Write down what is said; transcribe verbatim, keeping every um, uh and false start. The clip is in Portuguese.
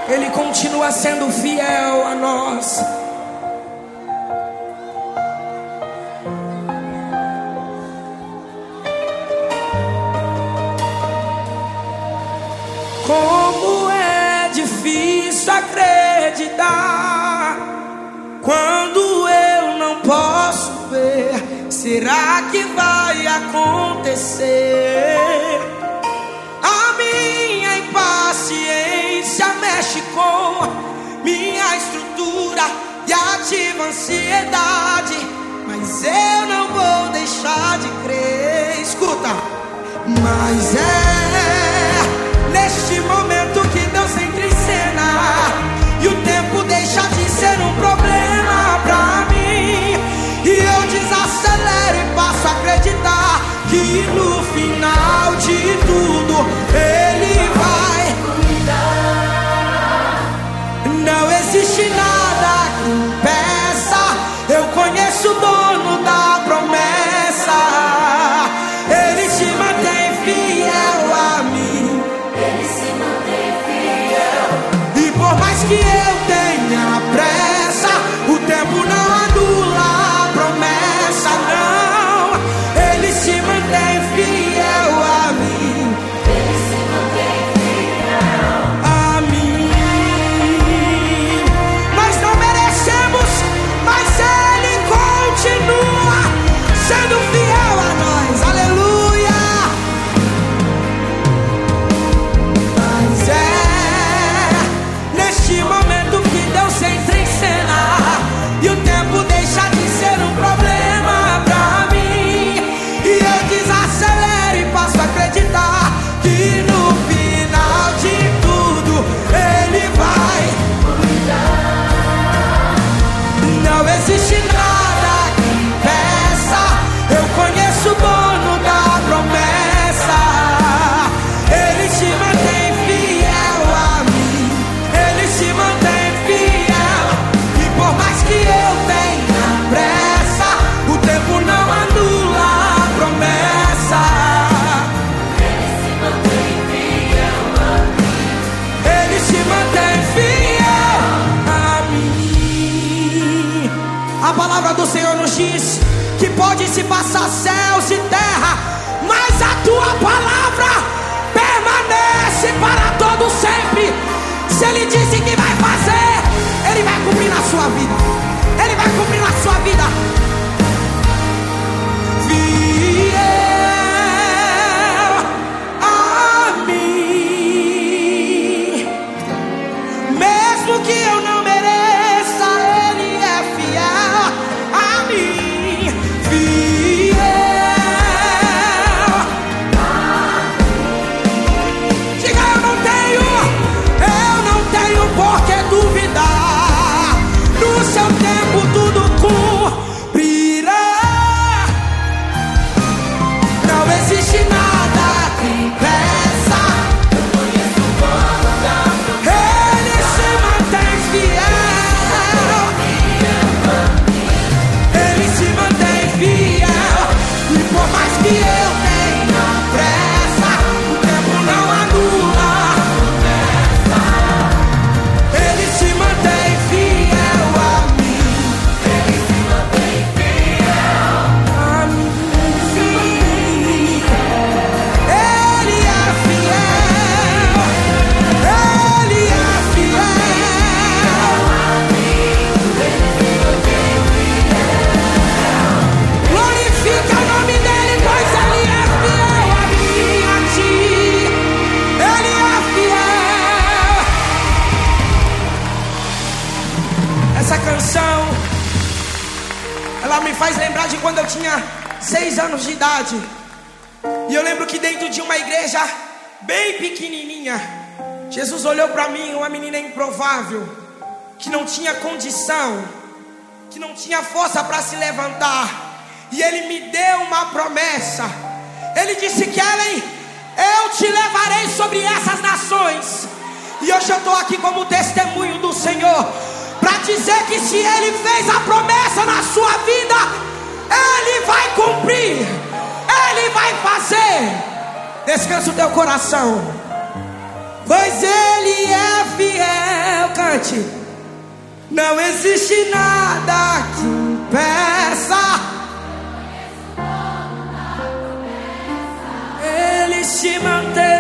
Ele continua sendo fiel a nós. Como é difícil acreditar quando eu não posso ver. Será que vai acontecer? A minha impaciência mexe com minha estrutura e ativa a ansiedade, mas eu não vou deixar de crer. Escuta, mas é neste momento que Deus entra em cena e o tempo deixa de ser um problema pra mim, e eu desacelero e passo a acreditar que no final de tudo Ele vai cuidar. Não existe nada que impeça. Eu conheço o dono da promessa. Ele se mantém fiel a mim. Ele se mantém fiel. E por mais que eu tenha pressa, o tempo não anula a promessa, não. Ele se mantém fiel a mim. Ele se mantém fiel a mim. Nós não merecemos, mas Ele continua sendo fiel a nós. Aleluia. Mas é neste momento que Deus entra em cena e o tempo deixa de ser um problema pra mim, e eu desacelero e passo a acreditar que no final de tudo Ele vai cuidar. Não existe nada que impeça. Eu conheço o dono da promessa. Ele se mantém fiel a mim. Ele se mantém fiel. E por mais que eu tenha pressa, o tempo não anula a promessa. Ele se mantém fiel a mim. Ele se mantém fiel a mim. A palavra do Senhor nos diz que pode se passar céus e terra, mas a tua palavra permanece para todo sempre. Se Ele disse que vai fazer, Ele vai cumprir na sua vida. Ele vai cumprir na sua vida. Fiel a mim. Mesmo que eu não mereça, Ele é fiel a mim. Fiel a mim. Diga, eu não tenho, eu não tenho por que duvidar. No seu tempo tudo cumprirá. Não existe nada que impeça. Eu conheço o dono da promessa. Ele se mantém fiel. Ele se mantém fiel. E por mais que eu tenha pressa, o tempo não anula a promessa. Ele se mantém fiel a mim. Ele se mantém fiel A mim. Ele é fiel. Ele é fiel. a mim. Ele se mantém fiel. Glorifica o nome dele, pois Ele é fiel a mim e a ti. Ele é fiel. Essa canção, ela me faz lembrar de quando eu tinha seis anos de idade. E eu lembro que dentro de uma igreja bem pequenininha, Jesus olhou para mim, uma menina improvável, que não tinha condição, que não tinha força para se levantar, e Ele me deu uma promessa. Ele disse: Kellen, eu te levarei sobre essas nações. E hoje eu estou aqui como testemunho do Senhor, para dizer que se Ele fez a promessa na sua vida, Ele vai cumprir, Ele vai fazer. Descansa o teu coração. pois Ele é fiel. Cante. Não existe nada que impeça Ele se mantém.